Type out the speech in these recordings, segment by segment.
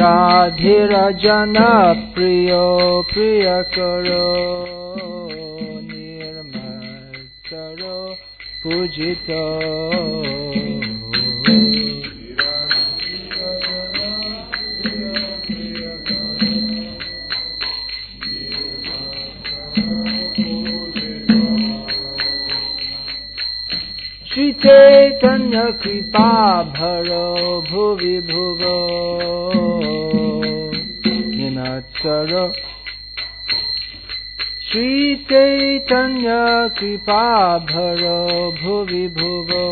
Radhira Jana Priyo Priyakaro Nirmataro Pujito Shri Chaitanya Kripa Bharo Bhuvi Bhuvo Ninatsaro Shri Chaitanya Kripa Bharo Bhuvi Bhuvo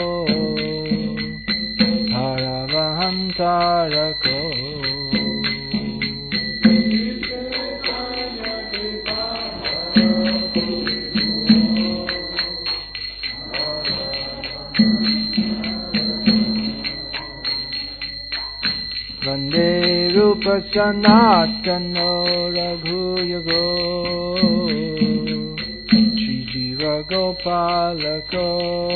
Paravahantarako Vande Rupa Sanatano Raghuyugo Shri Jiva Gopalako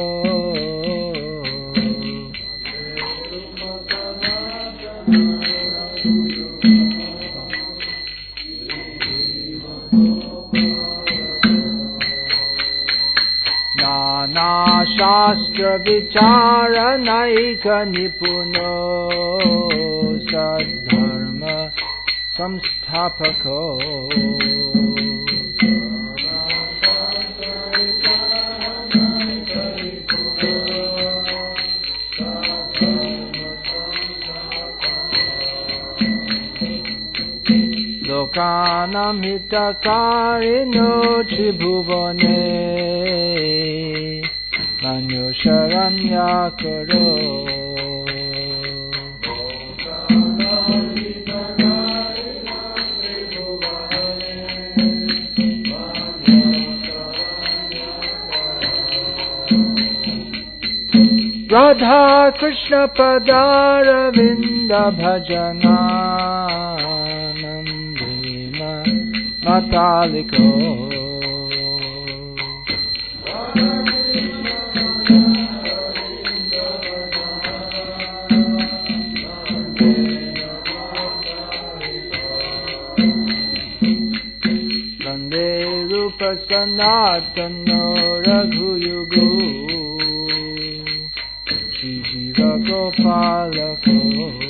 Nana Shastra Vicharanaika Nipuno Sadharma Samsthapako Lokanam Hitakarino Tribhuvane Manusharanyakaro Radha Krishna Padara Vinda Bhajana Nandina Mataliko Vande Rupa Sanatano Raghuyugo Shri Jiva Gopalako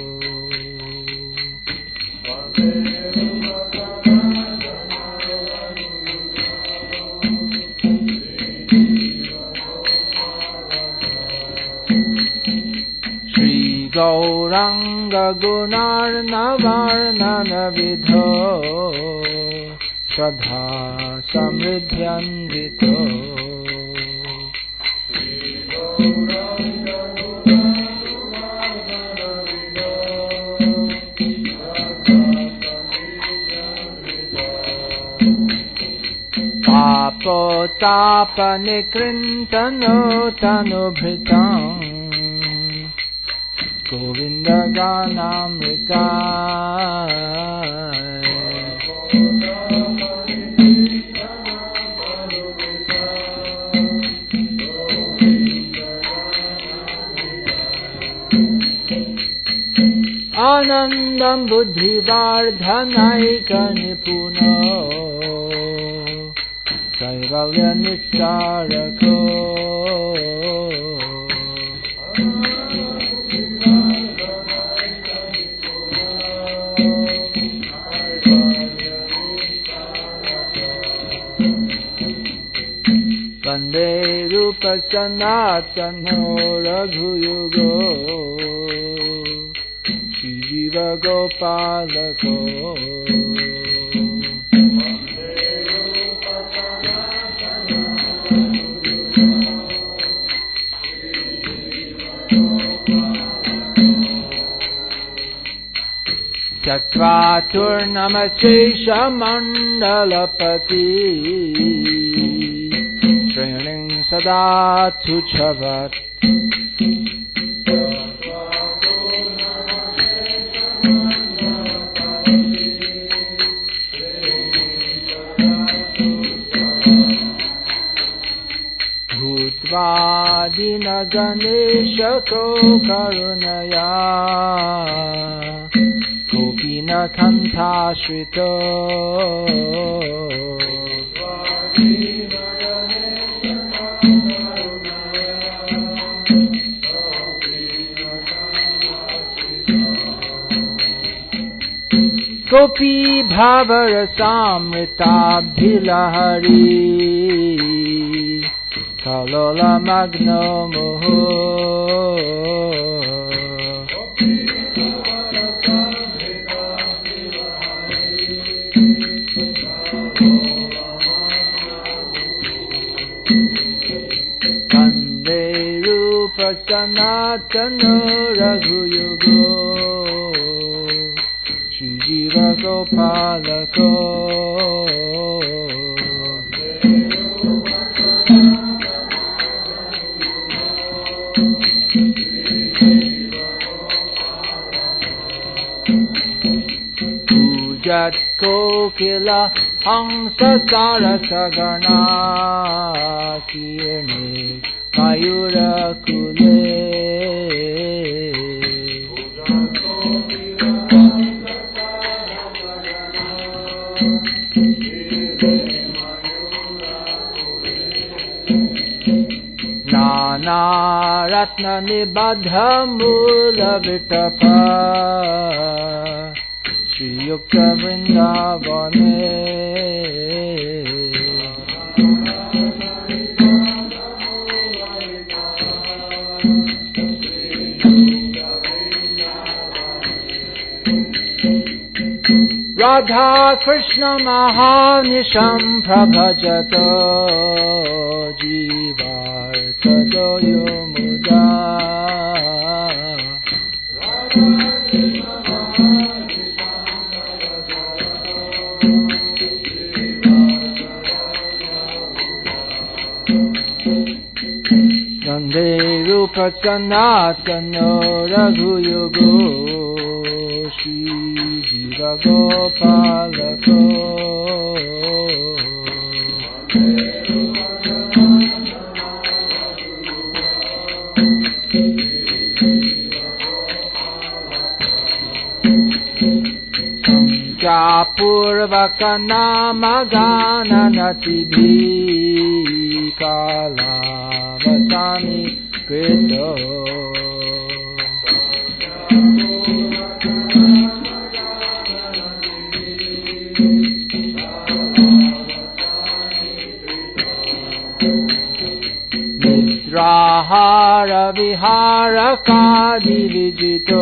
Shri Gauranga Gunarnavarnana Vidho Shraddha Samridhyandito Tapo Tapa Nikrintano Tanubhritam Govinda Ganamrita Anandam Buddhivardhanaika Nipuno Kaivalya Nisarako Vande Rupa Sanatano Raghuyugo Shri Jiva Gopalako Chatvāturnamacesha Mandalapati Shreyaning Sada Tuchavat Bhutva Ganesha Ko Karunaya Ko Swabhina Kanthashrito Gopi Bhavarasamritabhilahari Kalola Magno Moho Kande Rupa Sanatana Raghuyugo Shri Jiva Gopalako Pujat Kokila Hamsa Sarasagana Kirne Mayura Kule Nana Ratna Nibadha Mula Vitapa Shri Yukta Vrindavane Radha Krishna Mahanisham Prabhajato Jivartado Yumuda Nande Rupa Sanatano Raghuyugo Shri Jiva Gopalako Sankapurvaka Namagana Natibhi Kalavasani Krito Nidrahara Vihara Kadi Vijito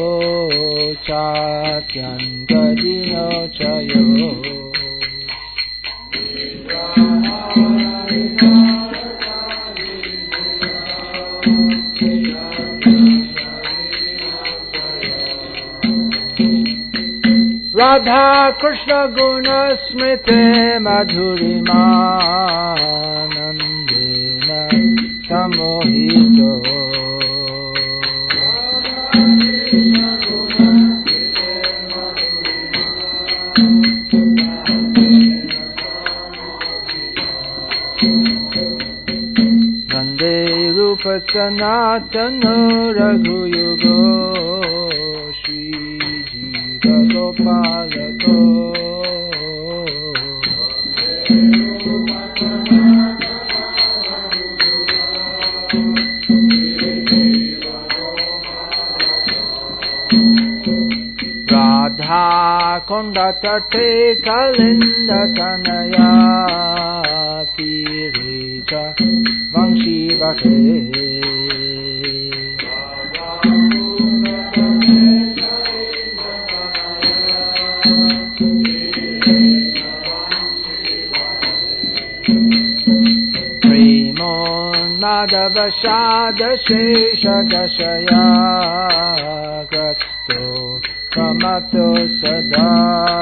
Chatyangadino Chayo Radha Krishna Guna Smrite Madhurima Nandena Samohito Nande Rupa Sanatana Raghuyugo Shri Jiva Gopalako Radha Konda Tate Kalinda Tanaya Tireja Vangshi Vake Madhava Shada Shesha Dashaya Gratsto Kamato Sada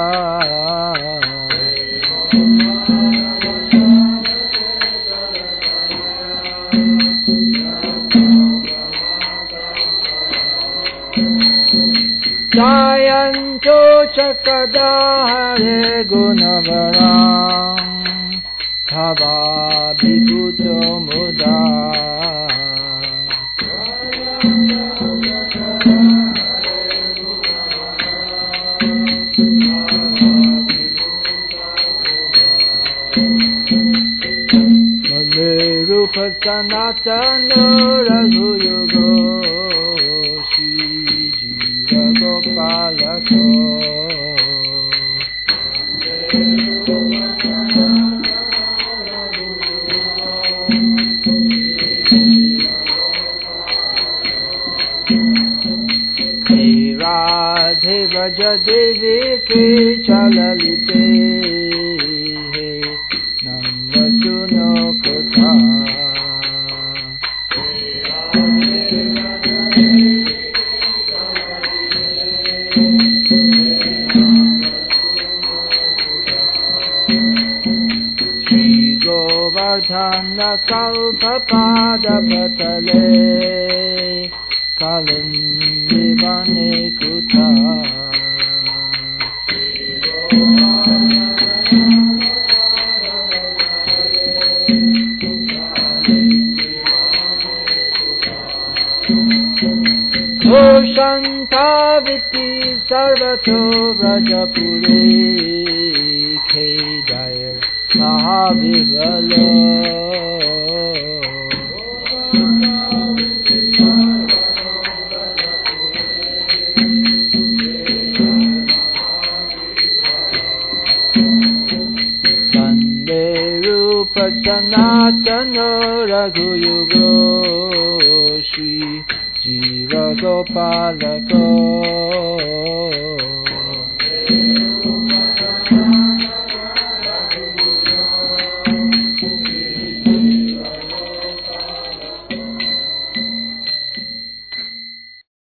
Jayanto Chakada Hare Gunavaram Bhava Vibhuto Muda Sanatana Raghuyugo Shri Jiva Gopalako Radhe Vraja Devi Ke Chalalite Nanda Suno Kotha Shri Govardhana Kalpapada Patale Kalindivane Kuta Oshanta Viti Sarvato Vrajapure Kedayar Mahavivalo Sanatana Raghuyugo Shri Jiva Gopalako